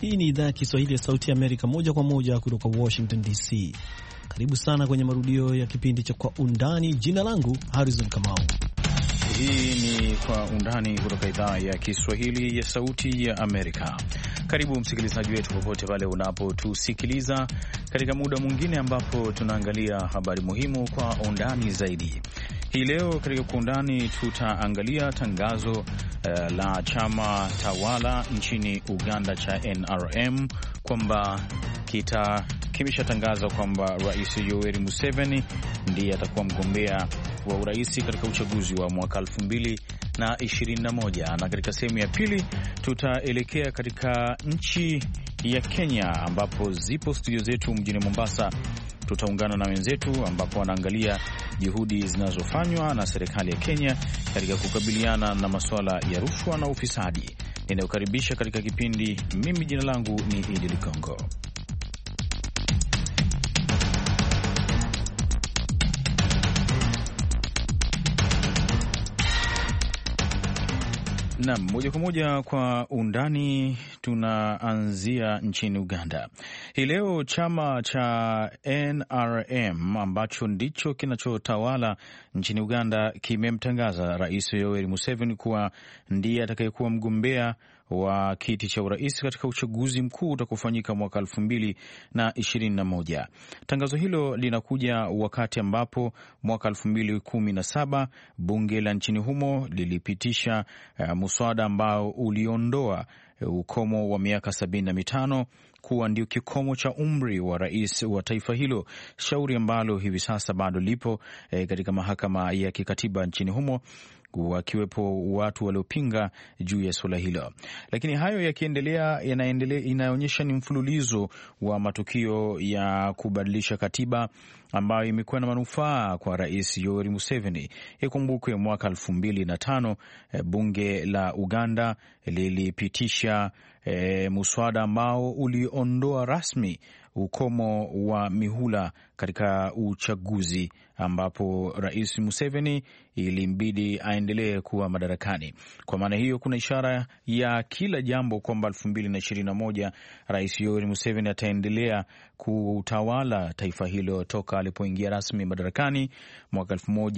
Hii ni idhaa ya Kiswahili ya Sauti ya Amerika, moja kwa moja kutoka Washington DC. Karibu sana kwenye marudio ya kipindi cha Kwa Undani. Jina langu Harrison Kamau. Hii ni Kwa Undani kutoka idhaa ya Kiswahili ya Sauti ya Amerika. Karibu msikilizaji wetu popote pale unapotusikiliza katika muda mwingine ambapo tunaangalia habari muhimu kwa undani zaidi. Hii leo katika Kwa Undani tutaangalia tangazo la chama tawala nchini Uganda cha NRM kwamba kimeshatangaza kwamba Rais Yoweri Museveni ndiye atakuwa mgombea wa urais katika uchaguzi wa mwaka 2021. Na katika sehemu ya pili tutaelekea katika nchi ya Kenya ambapo zipo studio zetu mjini Mombasa. Tutaungana na wenzetu ambapo wanaangalia juhudi zinazofanywa na serikali ya Kenya katika kukabiliana na masuala ya rushwa na ufisadi. Ninayokaribisha katika kipindi, mimi jina langu ni Idi Ligongo. Naam, moja kwa moja Kwa Undani tunaanzia nchini Uganda. Hii leo chama cha NRM ambacho ndicho kinachotawala nchini Uganda kimemtangaza Rais Yoweri Museveni kuwa ndiye atakayekuwa mgombea wa kiti cha urais katika uchaguzi mkuu utakofanyika mwaka 2021. Tangazo hilo linakuja wakati ambapo mwaka 2017 bunge la nchini humo lilipitisha muswada ambao uliondoa ukomo wa miaka 75 kuwa ndio kikomo cha umri wa rais wa taifa hilo, shauri ambalo hivi sasa bado lipo katika mahakama ya kikatiba nchini humo, wakiwepo watu waliopinga juu ya suala hilo. Lakini hayo yakiendelea, inaonyesha ni mfululizo wa matukio ya kubadilisha katiba ambayo imekuwa na manufaa kwa Rais Yoweri Museveni. Ikumbukwe mwaka 2005 bunge la Uganda lilipitisha muswada ambao uliondoa rasmi ukomo wa mihula katika uchaguzi, ambapo Rais Museveni ilimbidi aendelee kuwa madarakani. Kwa maana hiyo, kuna ishara ya kila jambo kwamba 2021 Rais Yoweri Museveni ataendelea kutawala taifa hilo toka alipoingia rasmi madarakani mwaka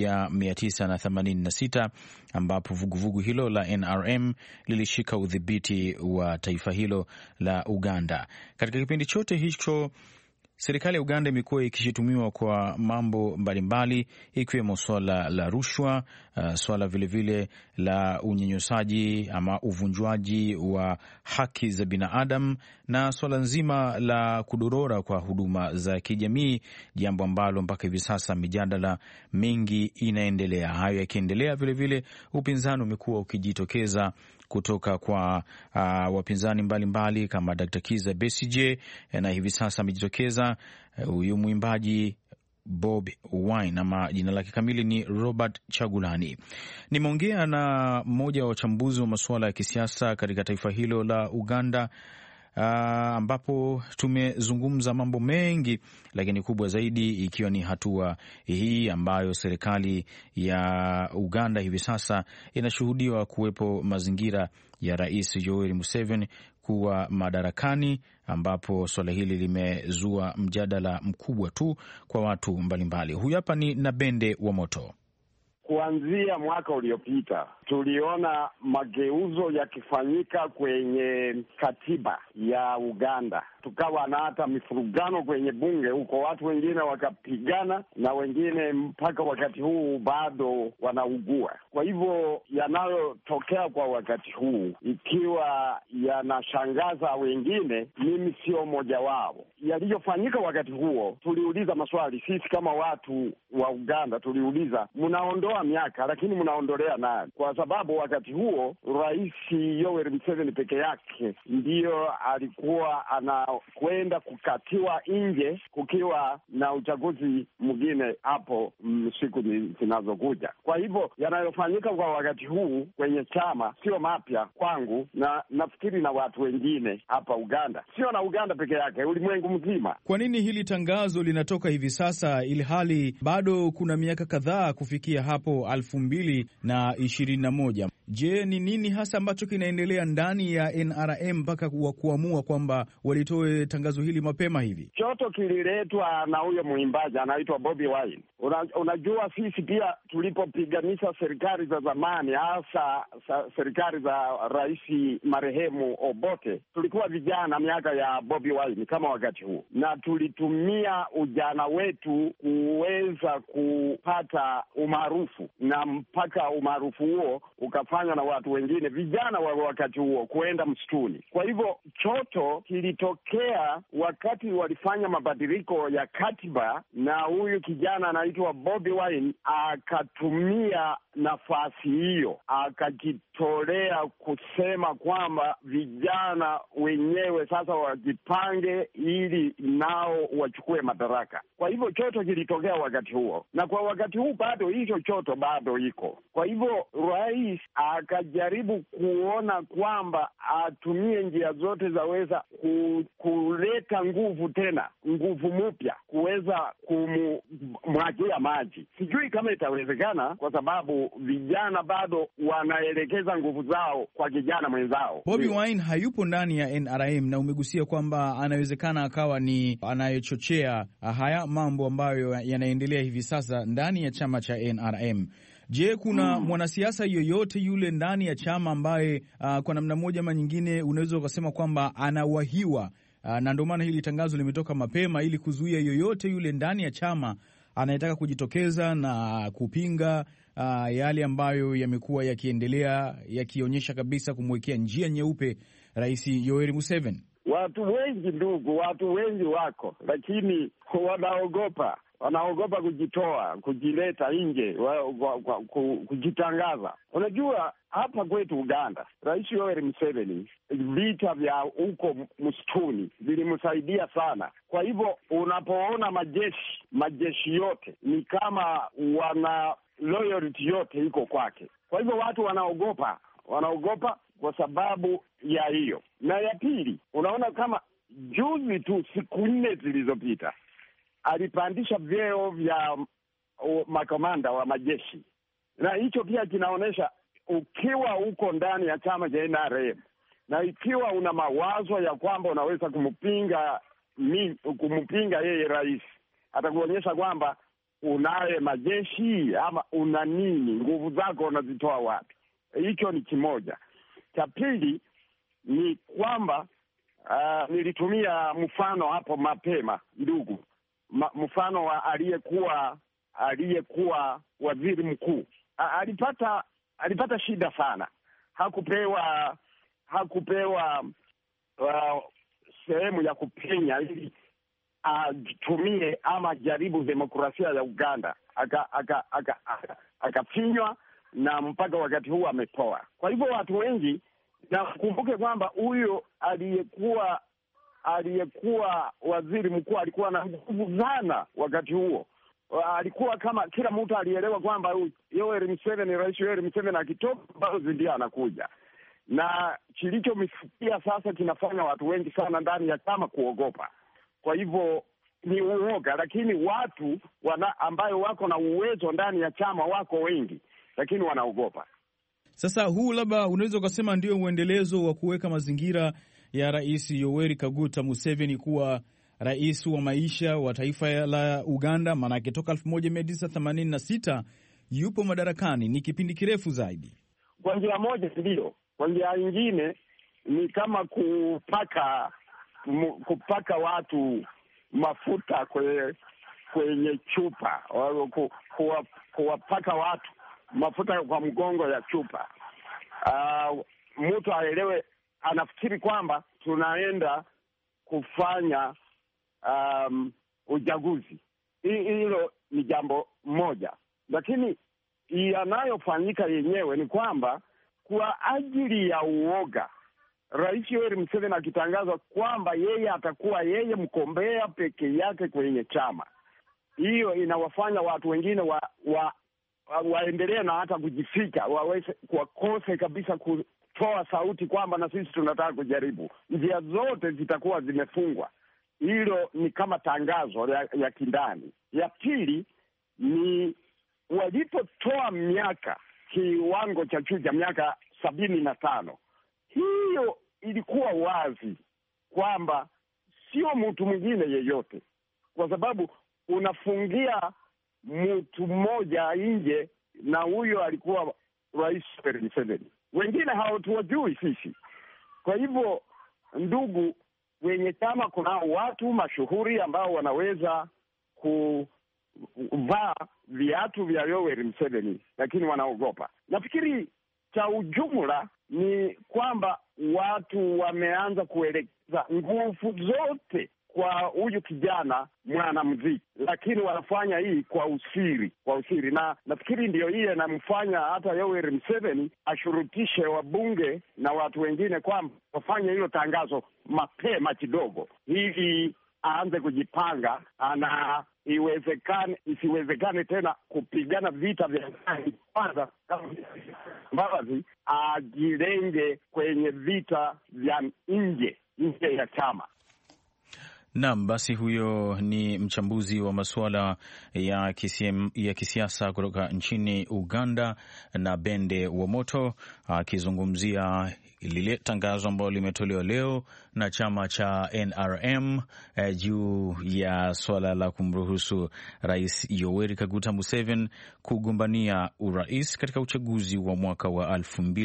1986, ambapo vuguvugu hilo la NRM lilishika udhibiti wa taifa hilo la Uganda. Katika kipindi chote hicho, serikali ya Uganda imekuwa ikishutumiwa kwa mambo mbalimbali, ikiwemo swala la rushwa, swala vilevile la unyanyasaji ama uvunjwaji wa haki za binadamu, na swala nzima la kudorora kwa huduma za kijamii, jambo ambalo mpaka hivi sasa mijadala mingi inaendelea. Hayo yakiendelea, vilevile upinzani umekuwa ukijitokeza kutoka kwa wapinzani mbalimbali kama Dr. Kizza Besigye, na hivi sasa amejitokeza huyu mwimbaji Bobi Wine, ama jina lake kamili ni Robert Chagulani. Nimeongea na mmoja wa wachambuzi wa masuala ya kisiasa katika taifa hilo la Uganda, ambapo tumezungumza mambo mengi, lakini kubwa zaidi ikiwa ni hatua hii ambayo serikali ya Uganda hivi sasa inashuhudiwa kuwepo mazingira ya Rais Yoweri Museveni kuwa madarakani, ambapo swala hili limezua mjadala mkubwa tu kwa watu mbalimbali. Huyu hapa ni Nabende wa Moto. Kuanzia mwaka uliopita tuliona mageuzo yakifanyika kwenye katiba ya Uganda. Tukawa na hata mifurugano kwenye bunge huko, watu wengine wakapigana na wengine mpaka wakati huu bado wanaugua. Kwa hivyo yanayotokea kwa wakati huu, ikiwa yanashangaza wengine, mimi sio mmoja wao. Yaliyofanyika wakati huo, tuliuliza maswali sisi kama watu wa Uganda, tuliuliza mnaondoa miaka, lakini mnaondolea nani? Kwa sababu wakati huo Rais Yoweri Museveni peke yake ndiyo alikuwa anakwenda kukatiwa nje kukiwa na uchaguzi mwingine hapo siku zinazokuja. Kwa hivyo yanayofanyika kwa wakati huu kwenye chama sio mapya kwangu, na nafikiri na watu wengine hapa Uganda, sio na Uganda peke yake, ulimwengu mzima. Kwa nini hili tangazo linatoka hivi sasa ilhali bado kuna miaka kadhaa kufikia hapo 2021? Je, ni nini hasa ambacho kinaendelea ndani ya NRM mpaka kuamua kwamba walitoe tangazo hili mapema hivi? Choto kililetwa na huyo mwimbaji anaitwa Bobi Wine. Unajua sisi pia tulipopiganisha serikali za zamani, hasa serikali za rais marehemu Obote, tulikuwa vijana miaka ya Bobi Wine kama wakati huu, na tulitumia ujana wetu kuweza kupata umaarufu, na mpaka umaarufu huo ukafanywa na watu wengine vijana wa wakati huo kuenda msituni. Kwa hivyo choto kilitokea wakati walifanya mabadiliko ya katiba, na huyu kijana anaitwa Bobi Wine akatumia nafasi hiyo, akajitolea kusema kwamba vijana wenyewe sasa wajipange ili nao wachukue madaraka. Kwa hivyo choto kilitokea wakati huo, na kwa wakati huu bado hicho choto bado iko. Kwa hivyo rais akajaribu kuona kwamba atumie njia zote zaweza kuleta nguvu tena, nguvu mpya, kuweza kumwagia maji. Sijui kama itawezekana, kwa sababu vijana bado wanaelekeza nguvu zao kwa kijana mwenzao. Bobi Wine hayupo ndani ya NRM, na umegusia kwamba anawezekana akawa ni anayechochea haya mambo ambayo yanaendelea hivi sasa ndani ya chama cha NRM. Je, kuna mwanasiasa yoyote yule ndani ya chama ambaye kwa namna moja ama nyingine unaweza ukasema kwamba anawahiwa, na ndio maana hili tangazo limetoka mapema ili kuzuia yoyote yule ndani ya chama anayetaka kujitokeza na kupinga yale ambayo yamekuwa yakiendelea yakionyesha kabisa kumwekea njia nyeupe Rais Yoweri Museveni? Watu wengi ndugu, watu wengi wako, lakini wanaogopa kujitoa, kujileta nje, kujitangaza. Unajua hapa kwetu Uganda, Rais Yoweri Museveni, vita vya huko msituni vilimsaidia sana. Kwa hivyo unapoona majeshi yote ni kama wana loyalty yote iko kwake. Kwa hivyo watu wanaogopa kwa sababu ya hiyo. Na ya pili, unaona kama juzi tu, siku 4 zilizopita, alipandisha vyeo vya makomanda wa majeshi, na hicho pia kinaonyesha ukiwa uko ndani ya chama cha NRM na ikiwa una mawazo ya kwamba unaweza kumpinga yeye rais, atakuonyesha kwamba unaye majeshi ama una nini, nguvu zako unazitoa wapi. Hicho ni kimoja. Cha pili ni kwamba nilitumia mfano hapo mapema ndugu, mfano wa aliyekuwa waziri mkuu. Alipata shida sana, hakupewa sehemu ya kupenya ili atumie ama jaribu demokrasia ya Uganda, akafinywa na mpaka wakati huu amepoa. Kwa hivyo watu wengi, na kumbuke kwamba huyo aliyekuwa waziri mkuu alikuwa na nguvu sana wakati huo. Alikuwa kama kila mtu alielewa kwamba Rais Yoweri Museveni akitoka bado ndiye anakuja, na kilichomfikia sasa kinafanya watu wengi sana ndani ya chama kuogopa. Kwa hivyo ni uoga, lakini watu ambayo wako na uwezo ndani ya chama wako wengi, lakini wanaogopa. Sasa huu labda unaweza ukasema ndio uendelezo wa kuweka mazingira ya Rais Yoweri Kaguta Museveni kuwa rais wa maisha wa taifa la Uganda, maanake toka 1986 yupo madarakani, ni kipindi kirefu zaidi. Kwa njia moja ndio, kwa njia nyingine ni kama kupaka watu mafuta kwenye chupa, kuwapaka watu mafuta kwa mgongo ya chupa. Mtu aelewe, anafikiri kwamba tunaenda kufanya uchaguzi. Hilo ni jambo moja, lakini yanayofanyika yenyewe ni kwamba kwa ajili ya uoga, Rais Yoweri Museveni akitangaza kwamba yeye atakuwa yeye mgombea peke yake kwenye chama, hiyo inawafanya watu wengine waendelee na hata kujificha, wakose kabisa kutoa sauti kwamba na sisi tunataka kujaribu. Njia zote zitakuwa zimefungwa. Hilo ni kama tangazo ya kindani. Ya pili ni walipotoa kiwango cha juu cha miaka 75. Hiyo ilikuwa wazi kwamba sio mtu mwingine yeyote, kwa sababu unafungia mtu mmoja nje, na huyo alikuwa Rais Museveni. Wengine hawatuwajui sisi. Kwa hivyo, ndugu, wenye chama kunao watu mashuhuri ambao wanaweza kuvaa viatu vya Yoweri Museveni, lakini wanaogopa. Nafikiri cha ujumla ni kwamba watu wameanza kuelekeza nguvu zote kwa huyu kijana mwanamuziki, lakini wanafanya hii kwa usiri, na nafikiri ndio hii inamfanya hata Yoweri Museveni ashurutishe wabunge na watu wengine kwamba wafanye hilo tangazo mapema kidogo, ili aanze kujipanga na isiwezekane tena kupigana vita vya ndani kwanza, kama Mbabazi ajilenge kwenye vita vya nje ya chama. Naam, basi huyo ni mchambuzi wa masuala ya kisiasa kutoka nchini Uganda, na Bende Wamoto akizungumzia lile tangazo ambalo limetolewa leo na chama cha NRM juu ya swala la kumruhusu Rais Yoweri Kaguta Museveni kugombania urais katika uchaguzi wa mwaka wa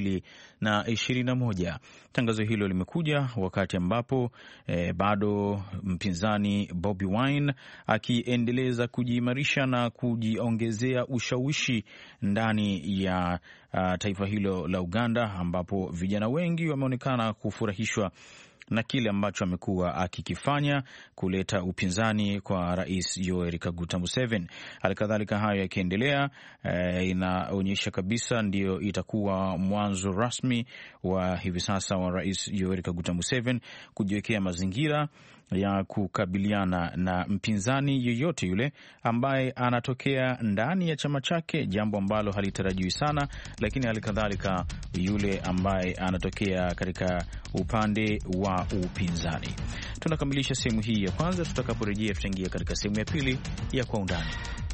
2021. Tangazo hilo limekuja wakati ambapo bado mpinzani Bobi Wine akiendeleza kujiimarisha na kujiongezea ushawishi ndani ya taifa hilo la Uganda, ambapo vijana wengi wameonekana kufurahishwa na kile ambacho amekuwa akikifanya kuleta upinzani kwa Rais Yoweri Kaguta Museveni. Halikadhalika, hayo yakiendelea, inaonyesha kabisa ndio itakuwa mwanzo rasmi wa hivi sasa wa Rais Yoweri Kaguta Museveni kujiwekea mazingira ya kukabiliana na mpinzani yeyote yule ambaye anatokea ndani ya chama chake, jambo ambalo halitarajiwi sana, lakini halikadhalika yule ambaye anatokea katika upande wa upinzani. Tunakamilisha sehemu hii ya kwanza. Tutakaporejea tutaingia katika sehemu ya pili ya Kwa Undani.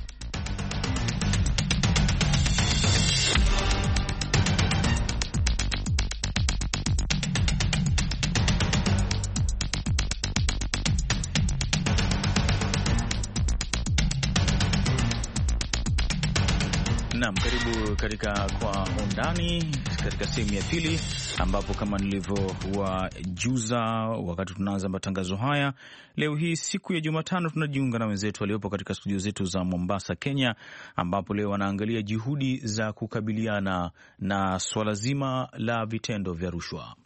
Naam, karibu katika Kwa Undani katika sehemu ya pili, ambapo kama nilivyowajuza wakati tunaanza matangazo haya leo hii siku ya Jumatano, tunajiunga na wenzetu waliopo katika studio zetu za Mombasa, Kenya, ambapo leo wanaangalia juhudi za kukabiliana na swala zima la vitendo vya rushwa.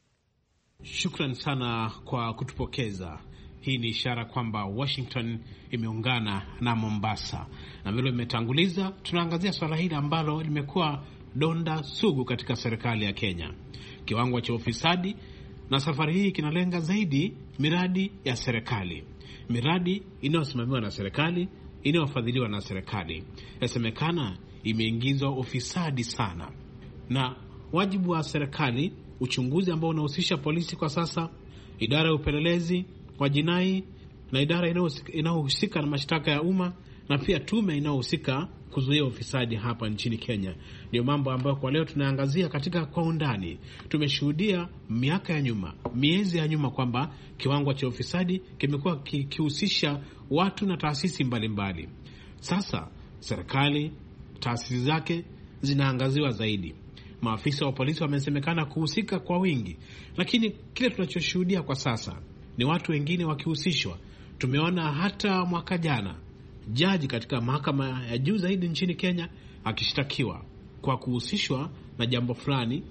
Shukran sana kwa kutupokeza. Hii ni ishara kwamba Washington imeungana na Mombasa, na vile imetanguliza, tunaangazia swala hili ambalo limekuwa donda sugu katika serikali ya Kenya, kiwango cha ufisadi, na safari hii kinalenga zaidi miradi ya serikali, miradi inayosimamiwa na serikali, inayofadhiliwa na serikali. Yasemekana imeingizwa ufisadi sana, na wajibu wa serikali, uchunguzi ambao unahusisha polisi kwa sasa, idara ya upelelezi wa jinai na idara inayohusika na mashtaka ya umma, na pia tume inayohusika kuzuia ufisadi hapa nchini Kenya. Ndio mambo ambayo kwa leo tunaangazia katika Kwa Undani. Tumeshuhudia miaka ya nyuma, miezi ya nyuma, kwamba kiwango cha ufisadi kimekuwa kihusisha watu na taasisi mbalimbali. Sasa serikali, taasisi zake zinaangaziwa zaidi. Maafisa wa polisi wamesemekana kuhusika kwa wingi, lakini kile tunachoshuhudia kwa sasa ni watu wengine wakihusishwa. Tumeona hata mwaka jana jaji katika mahakama ya juu zaidi nchini Kenya akishtakiwa kwa kuhusishwa na jambo fulani,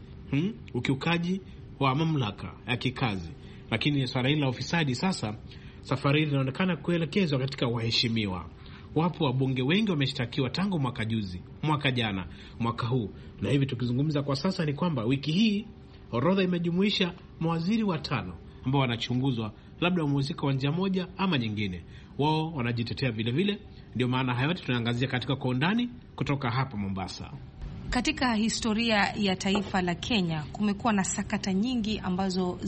ukiukaji wa mamlaka ya kikazi. Lakini swala hili la ufisadi sasa, safari hili inaonekana kuelekezwa katika waheshimiwa. Wapo wabunge wengi wameshtakiwa tangu mwaka juzi, mwaka jana, mwaka huu. Na hivi tukizungumza kwa sasa ni kwamba wiki hii orodha imejumuisha mawaziri 5 ambao wanachunguzwa, labda wamehusika kwa njia moja ama nyingine. Wao wanajitetea vile vile. Ndio maana hayo yote tunaangazia katika Kwa Undani kutoka hapa Mombasa. Katika historia ya taifa la Kenya kumekuwa na sakata nyingi ambazo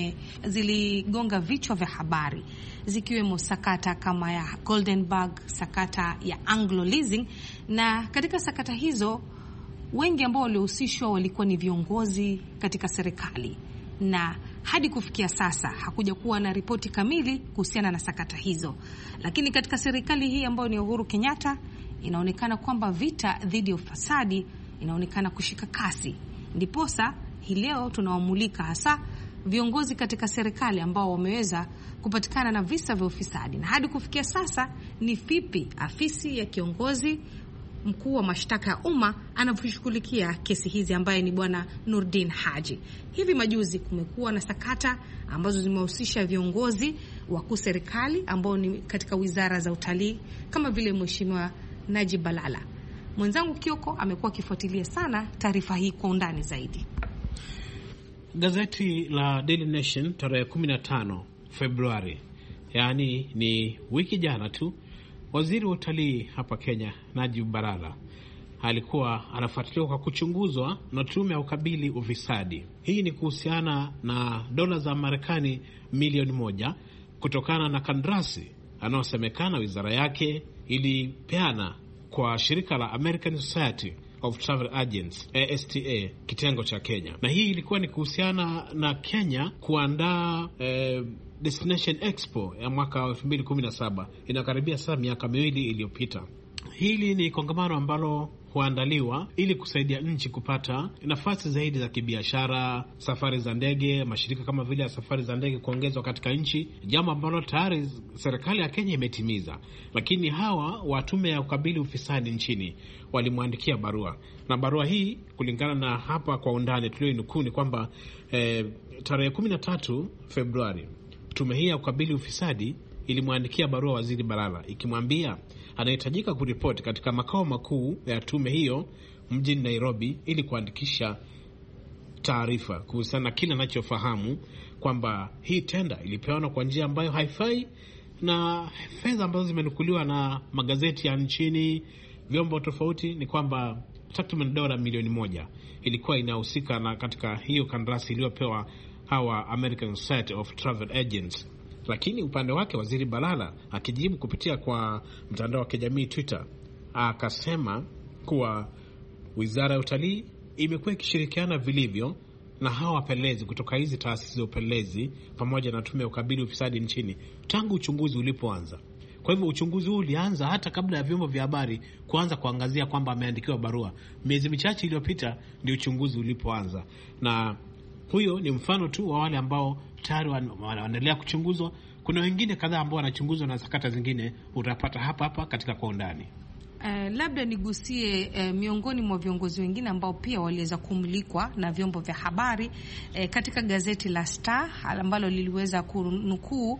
ziligonga vichwa vya habari, zikiwemo sakata kama ya Goldenberg, sakata ya Anglo Leasing. Na katika sakata hizo wengi ambao waliohusishwa walikuwa ni viongozi katika serikali, na hadi kufikia sasa hakuja kuwa na ripoti kamili kuhusiana na sakata hizo. Lakini katika serikali hii ambayo ni Uhuru Kenyatta, inaonekana kwamba vita dhidi ya ufisadi inaonekana kushika kasi. Ndiposa hii leo tunawamulika hasa viongozi katika serikali ambao wameweza kupatikana na visa vya ufisadi, na hadi kufikia sasa ni vipi afisi ya kiongozi mkuu wa mashtaka ya umma anavyoshughulikia kesi hizi, ambaye ni bwana Nurdin Haji. Hivi majuzi kumekuwa na sakata ambazo zimehusisha viongozi wakuu serikali ambao ni katika wizara za utalii kama vile mheshimiwa Najib Balala. Mwenzangu Kioko amekuwa akifuatilia sana taarifa hii kwa undani zaidi. Gazeti la Daily Nation tarehe 15 Februari, yaani ni wiki jana tu, waziri wa utalii hapa Kenya Najib Balala alikuwa anafuatiliwa kwa kuchunguzwa na tume ya ukabili ufisadi. Hii ni kuhusiana na dola za Marekani milioni 1 kutokana na kandarasi anaosemekana wizara yake ilipeana kwa shirika la American Society of Travel Agents, ASTA, kitengo cha Kenya. Na hii ilikuwa ni kuhusiana na Kenya kuandaa Destination Expo ya mwaka 2017. Inakaribia sasa miaka 2 iliyopita. Hili ni kongamano ambalo huandaliwa ili kusaidia nchi kupata nafasi zaidi za kibiashara, safari za ndege, mashirika kama vile ya safari za ndege kuongezwa katika nchi, jambo ambalo tayari serikali ya Kenya imetimiza. Lakini hawa wa tume ya ukabili ufisadi nchini walimwandikia barua, na barua hii kulingana na hapa kwa undani tulionukuu ni kwamba tarehe 13 Februari tume hii ya ukabili ufisadi ilimwandikia barua waziri Balala ikimwambia anahitajika kuripoti katika makao makuu ya tume hiyo mjini Nairobi ili kuandikisha taarifa kuhusiana na kile anachofahamu kwamba hii tenda ilipeanwa kwa njia ambayo haifai, na fedha ambazo zimenukuliwa na magazeti ya nchini, vyombo tofauti, ni kwamba takriban dola milioni 1 ilikuwa inahusika na katika hiyo kandarasi iliyopewa hawa American Society of Travel Agents. Lakini upande wake waziri Balala akijibu kupitia kwa mtandao wa kijamii Twitter akasema kuwa wizara ya utalii imekuwa ikishirikiana vilivyo na hawa wapelelezi kutoka hizi taasisi za upelelezi pamoja na tume ya ukabili ufisadi nchini tangu uchunguzi ulipoanza. Kwa hivyo uchunguzi huu ulianza hata kabla ya vyombo vya habari kuanza kuangazia kwamba ameandikiwa barua. Miezi michache iliyopita ndio uchunguzi ulipoanza, na huyo ni mfano tu wa wale ambao tayari wanaendelea kuchunguzwa. Kuna wengine kadhaa ambao wanachunguzwa na sakata zingine utapata hapa katika kwa undani. Labda nigusie miongoni mwa viongozi wengine ambao pia waliweza kumulikwa na vyombo vya habari katika gazeti la Star ambalo liliweza kunukuu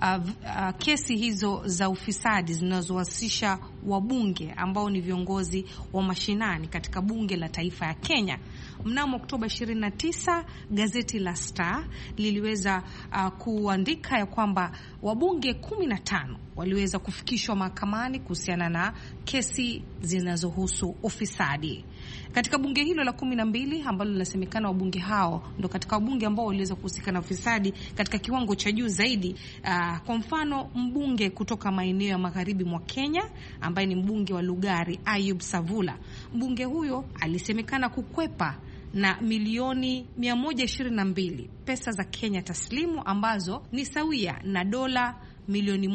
kesi hizo za ufisadi zinazowahusisha wabunge ambao ni viongozi wa mashinani katika bunge la taifa ya Kenya. Mnamo Oktoba 29 gazeti la Star liliweza kuandika ya kwamba wabunge 15 waliweza kufikishwa mahakamani kuhusiana na kesi zinazohusu ufisadi. Katika bunge hilo la 12 ambalo linasemekana wabunge hao ndo katika wabunge ambao waliweza kuhusika na ufisadi katika kiwango cha juu zaidi. Kwa mfano, mbunge kutoka maeneo ya magharibi mwa Kenya ambaye ni mbunge wa Lugari Ayub Savula, mbunge huyo alisemekana kukwepa na milioni 122 pesa za Kenya taslimu ambazo ni sawia na dola milioni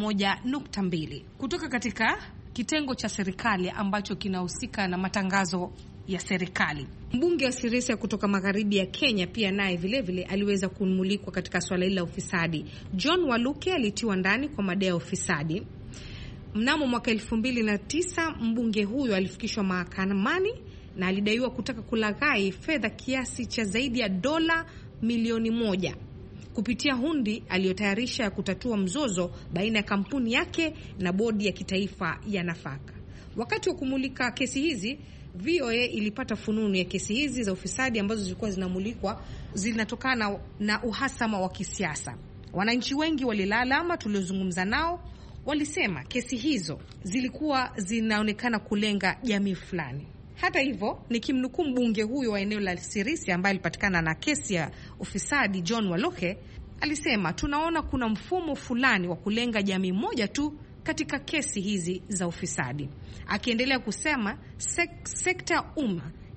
1.2 kutoka katika kitengo cha serikali ambacho kinahusika na matangazo ya serikali. Mbunge wa Sirisia kutoka magharibi ya Kenya pia naye vile aliweza kumulikwa katika swala hili la ufisadi. John Waluke alitiwa ndani kwa madai ya ufisadi. Mnamo mwaka 2009 mbunge huyo alifikishwa mahakamani na alidaiwa kutaka kulaghai fedha kiasi cha zaidi ya dola milioni 1 kupitia hundi aliyotayarisha ya kutatua mzozo baina ya kampuni yake na bodi ya kitaifa ya nafaka. Wakati wa kumulika kesi hizi, VOA ilipata fununu ya kesi hizi za ufisadi ambazo zilikuwa zinamulikwa zinatokana na uhasama wa kisiasa. Wananchi wengi walilalama tuliozungumza nao walisema kesi hizo zilikuwa zinaonekana kulenga jamii fulani. Hata hivyo, nikimnukuu mbunge huyo wa eneo la Sirisia ambaye alipatikana na kesi ya ufisadi, John Waluke, alisema tunaona kuna mfumo fulani wa kulenga jamii moja tu katika kesi hizi za ufisadi. Akiendelea kusema sekta ya umma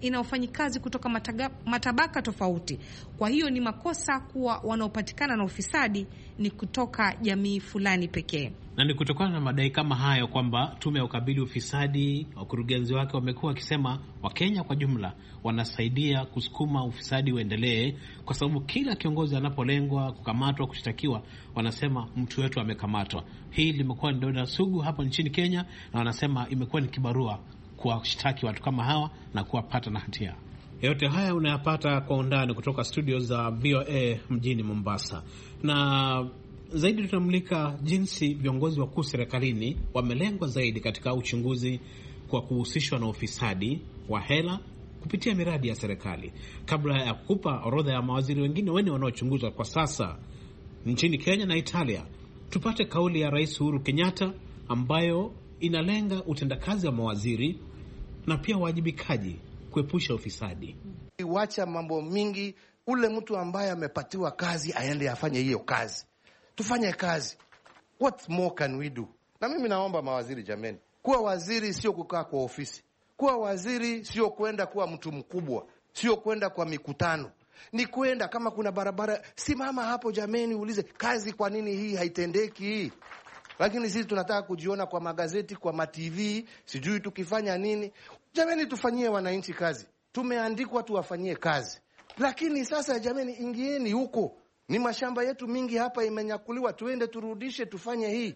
ina wafanyikazi kutoka matabaka tofauti. Kwa hiyo ni makosa kuwa wanaopatikana na ufisadi ni kutoka jamii fulani pekee. Na ni kutokana na madai kama hayo kwamba tume ya ukabili ufisadi, wakurugenzi wake wamekuwa wakisema Wakenya kwa jumla wanasaidia kusukuma ufisadi uendelee, kwa sababu kila kiongozi anapolengwa, kukamatwa, kushtakiwa, wanasema mtu wetu amekamatwa. Hii limekuwa ni donda sugu hapa nchini Kenya, na wanasema imekuwa ni kibarua kuwashtaki watu kama hawa na kuwapata na hatia. Yote haya unayapata kwa undani kutoka studio za VOA mjini Mombasa. Na zaidi tunamulika jinsi viongozi wakuu serikalini wamelengwa zaidi katika uchunguzi kwa kuhusishwa na ufisadi wa hela kupitia miradi ya serikali. Kabla ya kukupa orodha ya mawaziri wengine wenye wanaochunguzwa kwa sasa nchini Kenya na Italia, tupate kauli ya Rais Uhuru Kenyatta ambayo inalenga utendakazi wa mawaziri na pia wajibikaji kuepusha ufisadi. Wacha mambo mingi, ule mtu ambaye amepatiwa kazi aende afanye hiyo kazi. Tufanye kazi. What more can we do? Na mimi naomba mawaziri, jameni, kuwa waziri sio kukaa kwa ofisi. Kuwa waziri sio kwenda kuwa mtu mkubwa, sio kwenda kwa mikutano. Ni kwenda kama kuna barabara, simama hapo jameni, ulize kazi kwa nini hii haitendeki hii. Lakini sisi tunataka kujiona kwa magazeti, kwa ma-TV, sijui tukifanya nini. Jameni, tufanyie wananchi kazi. Tumeandikwa tuwafanyie kazi. Lakini sasa jameni, ingieni huko. Ni mashamba yetu mingi hapa imenyakuliwa, tuende turudishe, tufanye hii.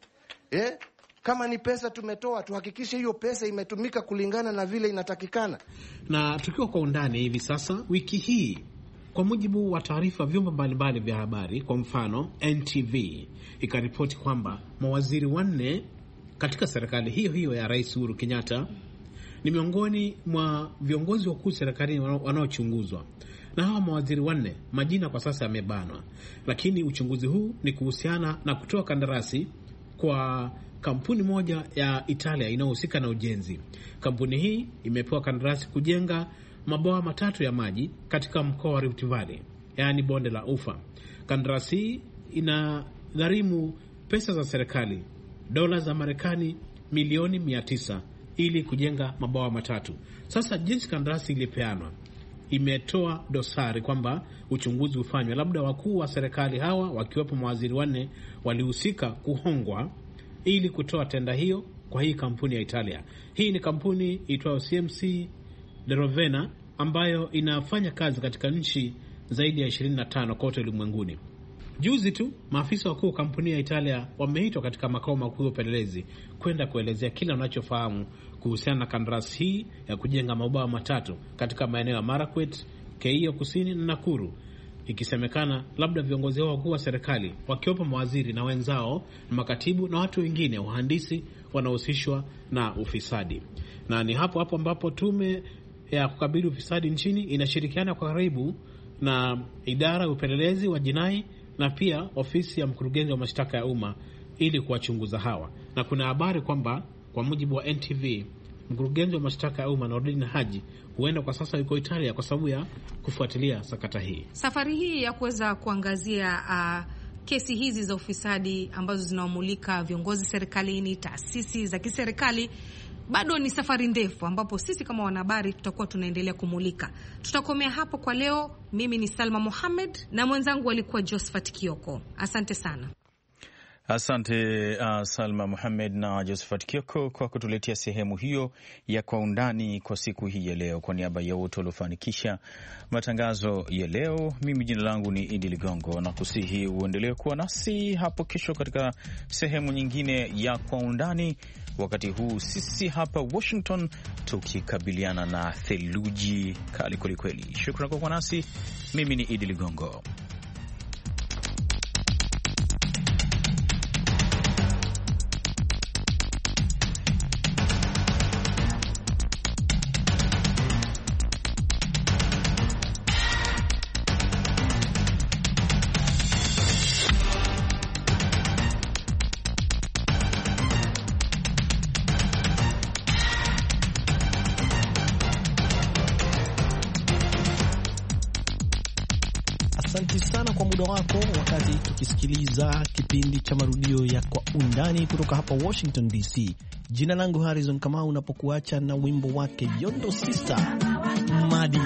Kama ni pesa tumetoa, tuhakikishe hiyo pesa imetumika kulingana na vile inatakikana. Na tukiwa kwa undani hivi sasa, wiki hii kwa mujibu wa taarifa vyombo mbalimbali vya habari, kwa mfano NTV ikaripoti kwamba mawaziri 4 katika serikali hiyo hiyo ya Rais Uhuru Kenyatta ni miongoni mwa viongozi wakuu serikalini wanaochunguzwa. Na hawa mawaziri 4 majina kwa sasa yamebanwa, lakini uchunguzi huu ni kuhusiana na kutoa kandarasi kwa kampuni moja ya Italia inayohusika na ujenzi. Kampuni hii imepewa kandarasi kujenga mabwawa 3 ya maji katika mkoa wa Rift Valley, yaani bonde la Ufa. Kandarasi ina gharimu pesa za serikali dola za Marekani milioni 900 ili kujenga mabwawa 3. Sasa jinsi kandarasi ilipeanwa imetoa dosari kwamba uchunguzi ufanywe, labda wakuu wa serikali hawa wakiwepo mawaziri 4 walihusika kuhongwa ili kutoa tenda hiyo kwa hii kampuni ya Italia. Hii ni kampuni itwayo CMC de Ravenna ambayo inafanya kazi katika nchi zaidi ya 25 kote ulimwenguni. Juzi tu maafisa wakuu wa kampuni ya Italia wameitwa katika makao makuu ya upelelezi kwenda kuelezea kila wanachofahamu kuhusiana na kandarasi hii ya kujenga mabwawa 3 katika maeneo ya Marakwet, Keio Kusini na Nakuru, ikisemekana labda viongozi hao wakuu wa serikali wakiwepo mawaziri na wenzao na makatibu na watu wengine wahandisi wanahusishwa na ufisadi. Na ni hapo hapo ambapo tume ya kukabili ufisadi nchini inashirikiana kwa karibu na idara ya upelelezi wa jinai na pia ofisi ya mkurugenzi wa mashtaka ya umma ili kuwachunguza hawa. Na kuna habari kwamba kwa mujibu wa NTV, mkurugenzi wa mashtaka ya umma Nordin Haji huenda kwa sasa yuko Italia kwa sababu ya kufuatilia sakata hii. Safari hii ya kuweza kuangazia kesi hizi za ufisadi ambazo zinawamulika viongozi serikalini, taasisi za kiserikali, bado ni safari ndefu ambapo sisi kama wanahabari tutakuwa tunaendelea kumulika. Tutakomea hapo kwa leo. Mimi ni Salma Mohamed na mwenzangu alikuwa Josephat Kioko. Asante sana. Asante Salma Mohamed na Josephat Kioko kwa kutuletea sehemu hiyo ya Kwa Undani kwa siku hii ya leo. Kwa niaba ya wote waliofanikisha matangazo ya leo, mimi jina langu ni Idi Ligongo na kusihi uendelee kuwa nasi hapo kesho katika sehemu nyingine ya Kwa Undani. Wakati huu sisi hapa Washington tukikabiliana na theluji kali kwelikweli. Shukrani kwa kuwa nasi. Mimi ni Idi Ligongo. Asante sana kwa muda wako wakati tukisikiliza kipindi cha marudio ya Kwa Undani kutoka hapa Washington DC. Jina langu Harrison Kamau, unapokuacha na wimbo wake Yondo Sister Zawadi.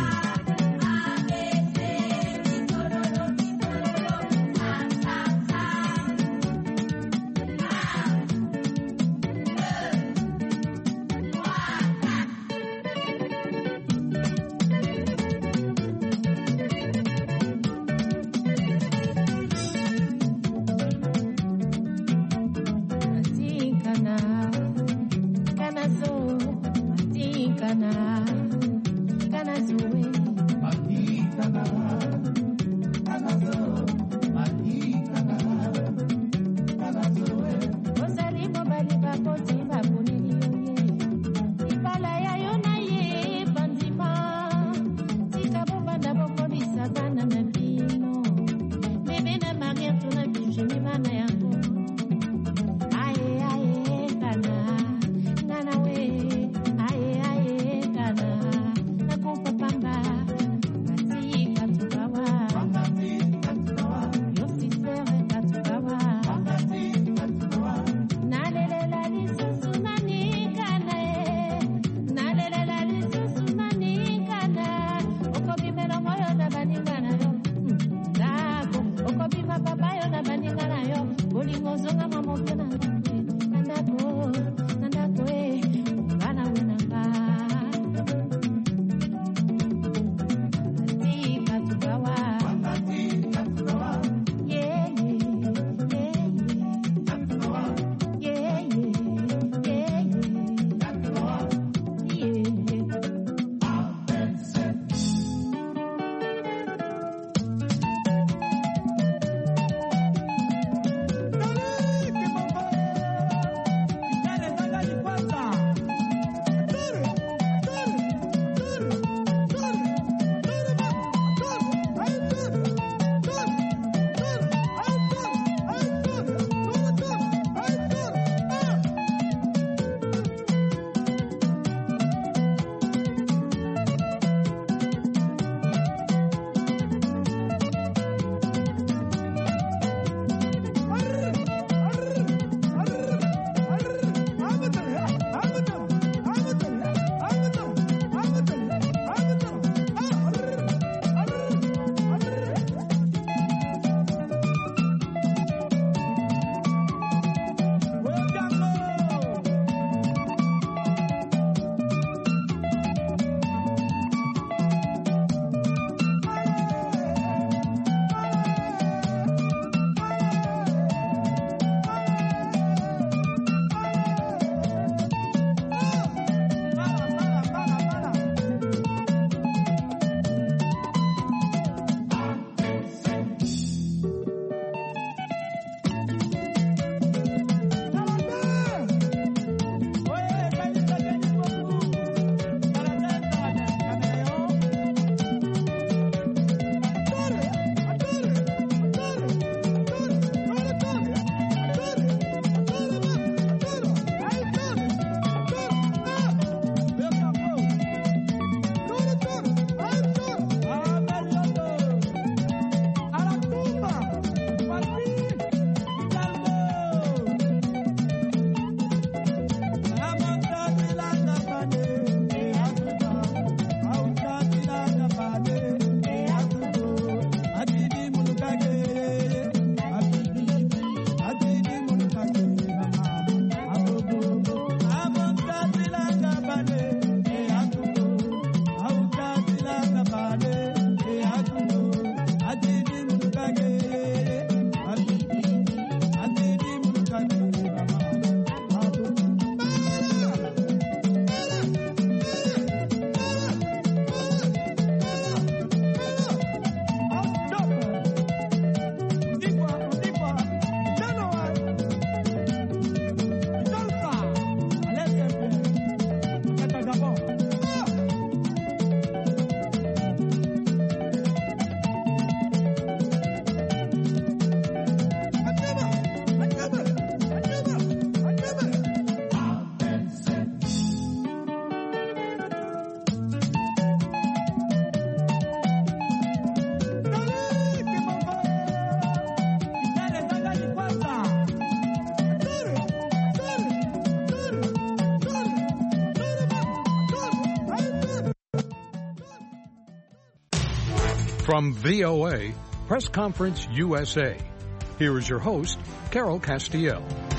From VOA, Press Conference USA, here is your host, Carol Castiel.